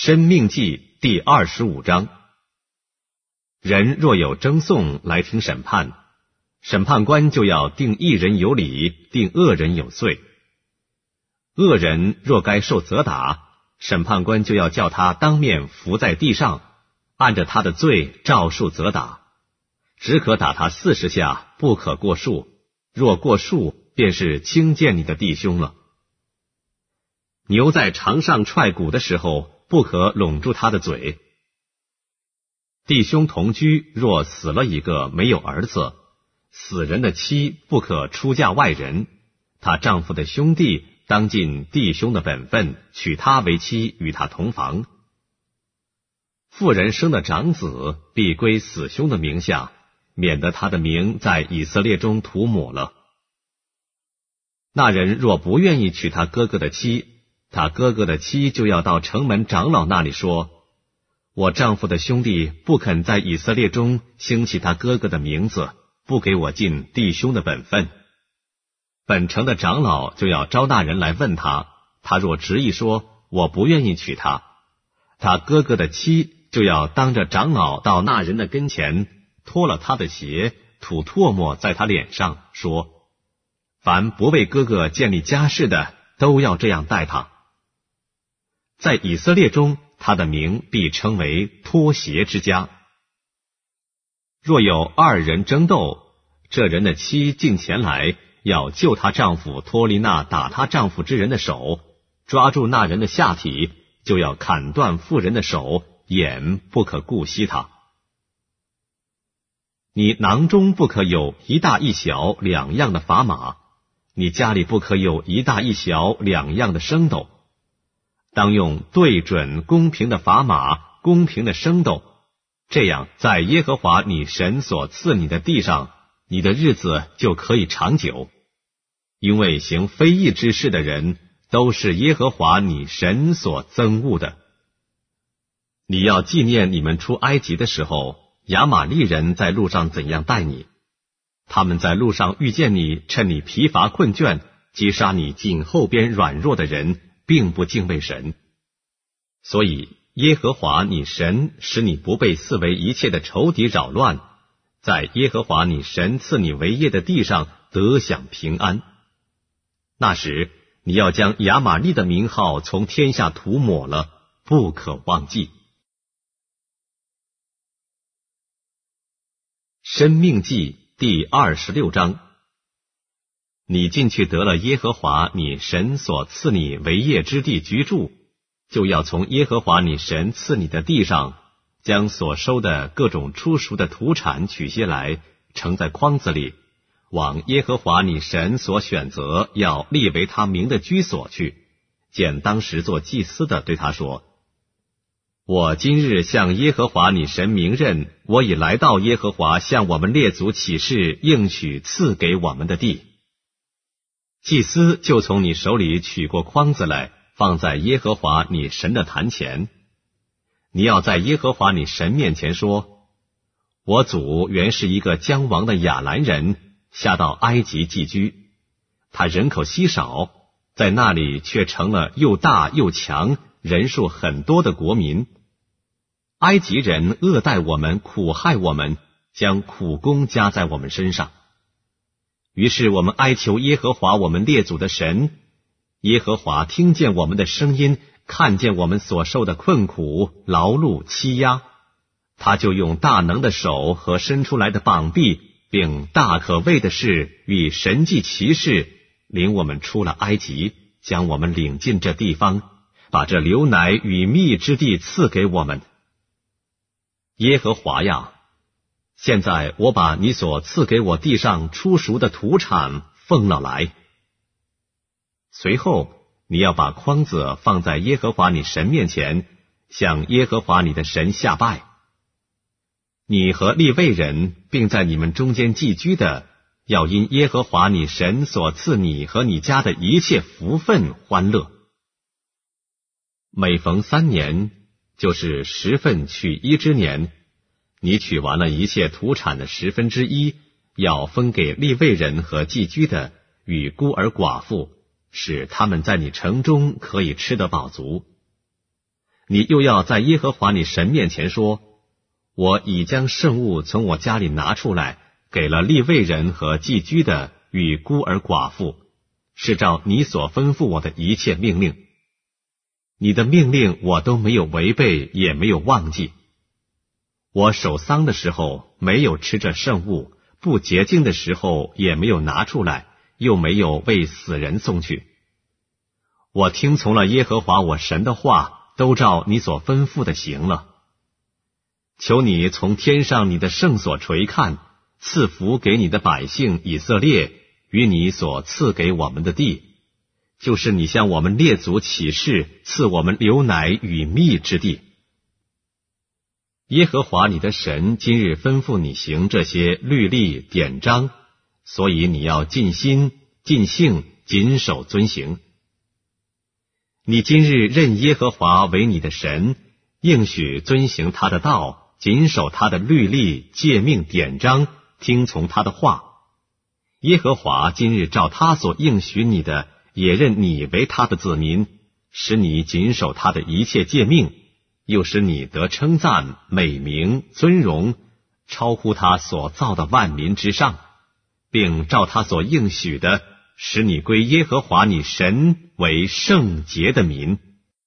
申命记第25章。人若有争讼来听审判，审判官就要定义人有理，定恶人有罪。恶人若该受责打，审判官就要叫他当面伏在地上，按着他的罪照数责打，只可打他40下，不可过数，若过数，便是轻贱你的弟兄了。牛在场上踹鼓的时候，不可拢住他的嘴。弟兄同居，若死了一个没有儿子，死人的妻不可出嫁外人，她丈夫的兄弟当尽弟兄的本分，娶她为妻，与她同房。妇人生的长子必归死兄的名下，免得他的名在以色列中涂抹了。那人若不愿意娶他哥哥的妻，他哥哥的妻就要到城门长老那里说，我丈夫的兄弟不肯在以色列中兴起他哥哥的名字，不给我尽弟兄的本分。本城的长老就要招那人来问他，他若执意说我不愿意娶她，他哥哥的妻就要当着长老到那人的跟前，脱了他的鞋，吐唾沫在他脸上，说，凡不为哥哥建立家室的，都要这样待他。在以色列中，他的名必称为脱鞋之家。若有2人争斗，这人的妻进前来，要救她丈夫脱离那打她丈夫之人的手，抓住那人的下体，就要砍断妇人的手，眼不可顾惜他。你囊中不可有一大一小2样的砝码，你家里不可有一大一小2样的升斗，当用对准公平的砝码，公平的升斗，这样在耶和华你神所赐你的地上，你的日子就可以长久。因为行非义之事的人，都是耶和华你神所憎恶的。你要纪念你们出埃及的时候，亚玛利人在路上怎样待你。他们在路上遇见你，趁你疲乏困倦，击杀你颈后边软弱的人，并不敬畏神。所以耶和华你神使你不被四围一切的仇敌扰乱，在耶和华你神赐你为业的地上得享平安。那时你要将亚玛利的名号从天下涂抹了，不可忘记。申命记第26章。你进去得了耶和华你神所赐你为业之地居住，就要从耶和华你神赐你的地上，将所收的各种出熟的土产取些来，盛在筐子里，往耶和华你神所选择要立为他名的居所去，见当时做祭司的对他说，我今日向耶和华你神明认，我已来到耶和华向我们列祖起誓应许赐给我们的地。祭司就从你手里取过筐子来，放在耶和华你神的坛前。你要在耶和华你神面前说，我祖原是一个将亡的亚兰人，下到埃及寄居，他人口稀少，在那里却成了又大又强，人数很多的国民。埃及人恶待我们，苦害我们，将苦工加在我们身上。于是我们哀求耶和华我们列祖的神，耶和华听见我们的声音，看见我们所受的困苦、劳碌、欺压，他就用大能的手和伸出来的膀臂，并大可畏的事与神迹奇事，领我们出了埃及，将我们领进这地方，把这流奶与蜜之地赐给我们。耶和华呀，现在我把你所赐给我地上出熟的土产奉了来。随后你要把筐子放在耶和华你神面前，向耶和华你的神下拜。你和利未人并在你们中间寄居的，要因耶和华你神所赐你和你家的一切福分欢乐。每逢3年，就是10分取1之年，你取完了一切土产的1/10，要分给利未人和寄居的与孤儿寡妇，使他们在你城中可以吃得饱足。 你又要在耶和华你神面前说，我已将圣物从我家里拿出来，给了利未人和寄居的与孤儿寡妇，是照你所吩咐我的一切命令。你的命令我都没有违背，也没有忘记。我守丧的时候没有吃这圣物，不洁净的时候也没有拿出来，又没有为死人送去。我听从了耶和华我神的话，都照你所吩咐的行了。求你从天上你的圣所垂看，赐福给你的百姓以色列与你所赐给我们的地，就是你向我们列祖起誓赐我们流奶与蜜之地。耶和华你的神今日吩咐你行这些律例典章，所以你要尽心尽性谨守遵行。你今日认耶和华为你的神，应许遵行他的道，谨守他的律例诫命典章，听从他的话。耶和华今日照他所应许你的，也认你为他的子民，使你谨守他的一切诫命，又使你得称赞、美名、尊荣，超乎他所造的万民之上，并照他所应许的，使你归耶和华你神为圣洁的民。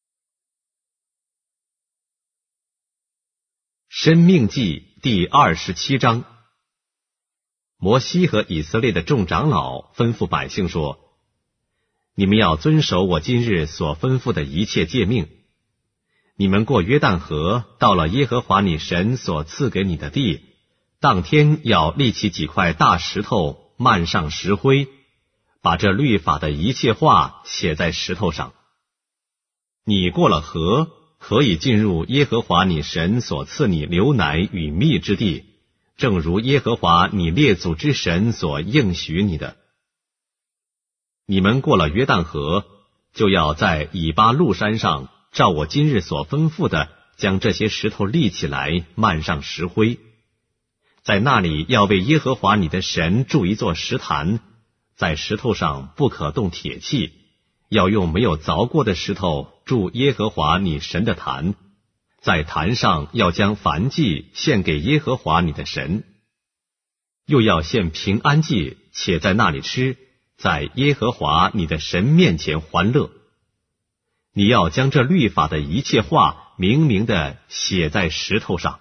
申命记第27章。摩西和以色列的众长老吩咐百姓说，你们要遵守我今日所吩咐的一切诫命。你们过约旦河，到了耶和华你神所赐给你的地，当天要立起几块大石头，漫上石灰，把这律法的一切话写在石头上。你过了河，可以进入耶和华你神所赐你流奶与蜜之地，正如耶和华你列祖之神所应许你的。你们过了约旦河，就要在以巴路山上，照我今日所吩咐的，将这些石头立起来，漫上石灰。在那里要为耶和华你的神筑一座石坛，在石头上不可动铁器，要用没有凿过的石头筑耶和华你神的坛。在坛上要将燔祭献给耶和华你的神，又要献平安祭，且在那里吃，在耶和华你的神面前欢乐。你要将这律法的一切话明明地写在石头上。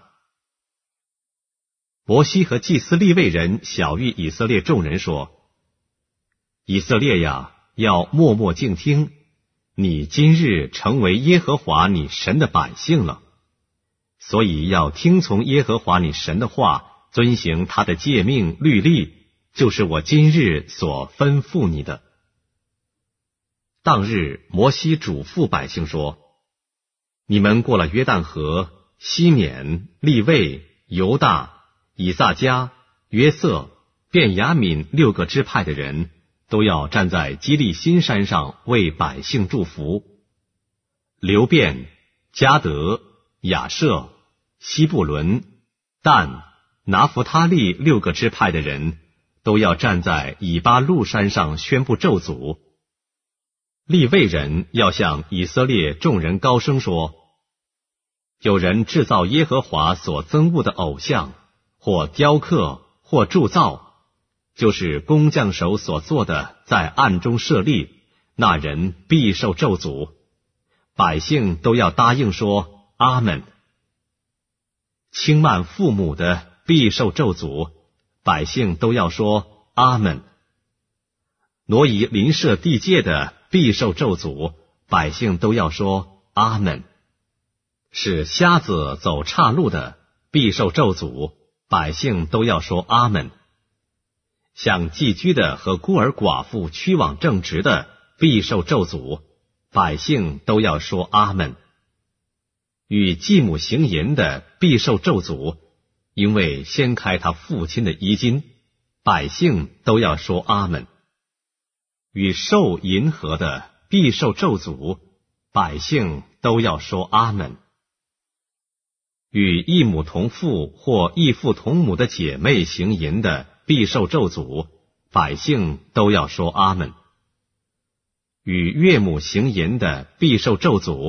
摩西和祭司利未人晓谕以色列众人说，以色列呀，要默默静听，你今日成为耶和华你神的百姓了，所以要听从耶和华你神的话，遵行他的诫命律例，就是我今日所吩咐你的。当日摩西嘱咐百姓说，你们过了约旦河，西缅、利未、犹大、以撒迦、约瑟、便雅悯6个支派的人，都要站在基利新山上为百姓祝福。流便、迦得、亚舍、西布伦、但、拿弗他利6个支派的人，都要站在以巴路山上宣布咒诅。利未人要向以色列众人高声说，有人制造耶和华所憎恶的偶像，或雕刻，或铸造，就是工匠手所做的，在暗中设立，那人必受咒诅。百姓都要答应说阿们。轻慢父母的必受咒诅，百姓都要说阿们。挪移邻舍地界的必受咒诅，百姓都要说阿们。使瞎子走岔路的必受咒诅，百姓都要说阿们。像寄居的和孤儿寡妇屈枉正直的必受咒诅，百姓都要说阿们。与继母行淫的必受咒诅，因为掀开他父亲的衣襟，百姓都要说阿们。与兽淫合的必受咒诅，百姓都要说阿们。与异母同父或异父同母的姐妹行淫的必受咒诅，百姓都要说阿们。与岳母行淫的必受咒诅，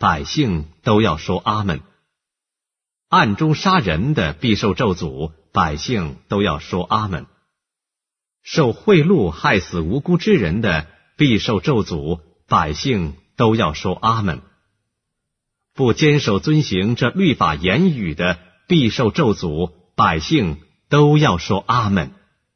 百姓都要说阿们。暗中杀人的必受咒诅，百姓都要说阿们。受贿赂害死无辜之人的必受咒诅，百姓都要说阿们。不坚守遵行这律法言语的必受咒诅，百姓都要说阿们。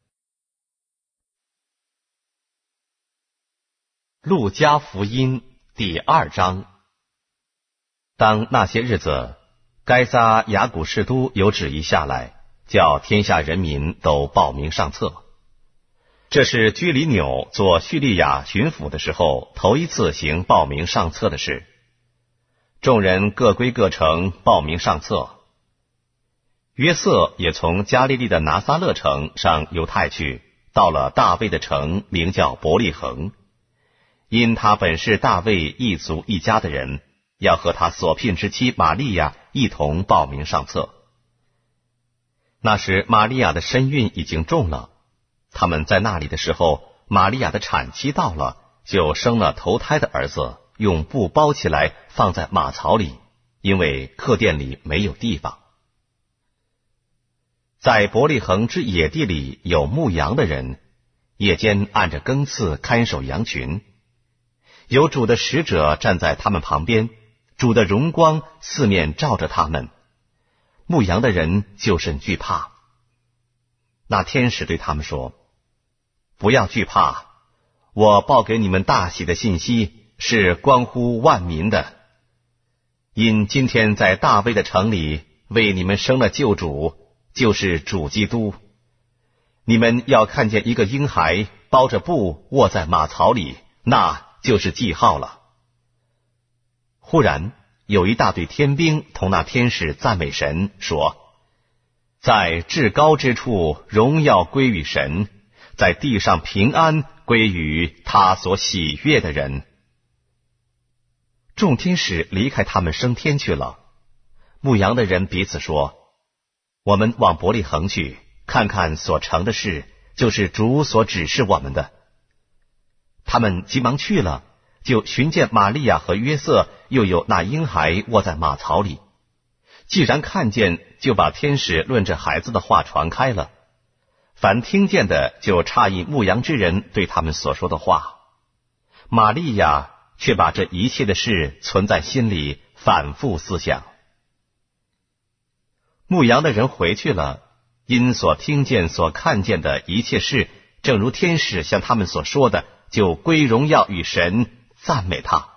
路加福音第2章。当那些日子，该撒雅古士都有旨意下来，叫天下人民都报名上册。这是居里纽做叙利亚巡抚的时候头一次行报名上册的事。众人各归各城报名上册。约瑟也从加利利的拿撒勒城上犹太去，到了大卫的城，名叫伯利恒，因他本是大卫一族一家的人，要和他所聘之妻玛利亚一同报名上册。那时玛利亚的身孕已经重了，他们在那里的时候，玛利亚的产期到了，就生了头胎的儿子，用布包起来放在马槽里，因为客店里没有地方。在伯利恒之野地里有牧羊的人，夜间按着更次看守羊群。有主的使者站在他们旁边，主的荣光四面照着他们，牧羊的人就甚惧怕。那天使对他们说：不要惧怕，我报给你们大喜的信息是关乎万民的，因今天在大卫的城里为你们生了救主，就是主基督。你们要看见一个婴孩包着布卧在马槽里，那就是记号了。忽然有一大队天兵同那天使赞美神，说：在至高之处荣耀归于神，在地上平安归于他所喜悦的人。众天使离开他们升天去了。牧羊的人彼此说：我们往伯利恒去，看看所成的事，就是主所指示我们的。他们急忙去了，就寻见玛利亚和约瑟，又有那婴孩卧在马槽里。既然看见，就把天使论着孩子的话传开了。凡听见的就诧异牧羊之人对他们所说的话。玛利亚却把这一切的事存在心里，反复思想。牧羊的人回去了，因所听见所看见的一切事，正如天使向他们所说的，就归荣耀与神，赞美他。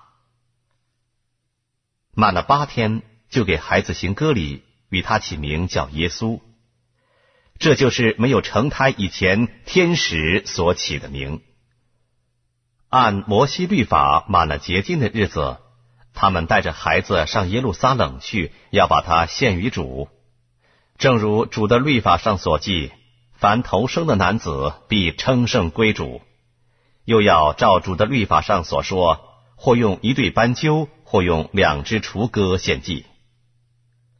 满了8天，就给孩子行割礼，与他起名叫耶稣。这就是没有成胎以前天使所起的名。按摩西律法满了结经的日子，他们带着孩子上耶路撒冷去，要把他献于主。正如主的律法上所记，凡头生的男子必称圣归主。又要照主的律法上所说，或用1对斑鸠，或用2只雏鸽献祭。